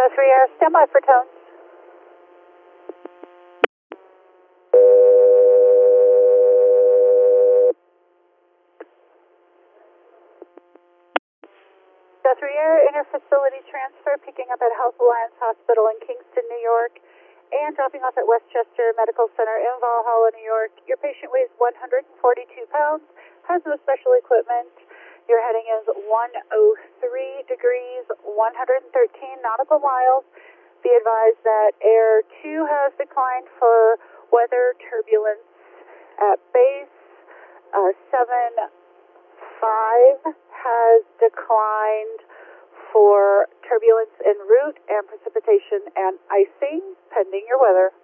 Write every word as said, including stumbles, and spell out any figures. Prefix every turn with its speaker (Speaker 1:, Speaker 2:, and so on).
Speaker 1: three Air, stand by for tones. three Air, interfacility transfer, picking up at Health Alliance Hospital in Kingston, New York, and dropping off at Westchester Medical Center in Valhalla, New York. Your patient weighs one hundred forty-two pounds, has no special equipment. Your heading is one oh three degrees, one hundred thirteen nautical miles. Be advised that Air two has declined for weather turbulence at base. Uh, seven five has declined for turbulence en route and precipitation and icing, pending your weather.